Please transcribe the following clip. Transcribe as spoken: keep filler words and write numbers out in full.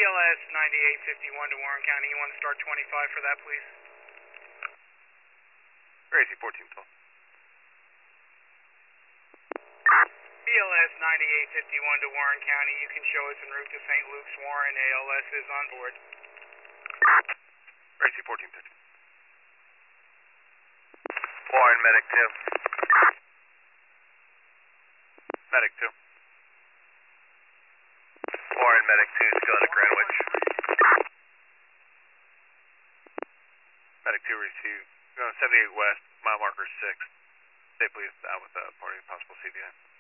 L S ninety-eight fifty-one to Warren County. You want to start twenty-five for that, please? Gracie, fourteen twelve. B L S ninety-eight fifty-one to Warren County. You can show us en route to Saint Luke's, Warren. A L S is on board. Gracie, fourteen fifty. Warren, medic two. Medic two. Warren, medic two, still to Greenwich. Medic two, receive. Going seventy-eight west, mile marker six. Stay please out with the party, possible C D I.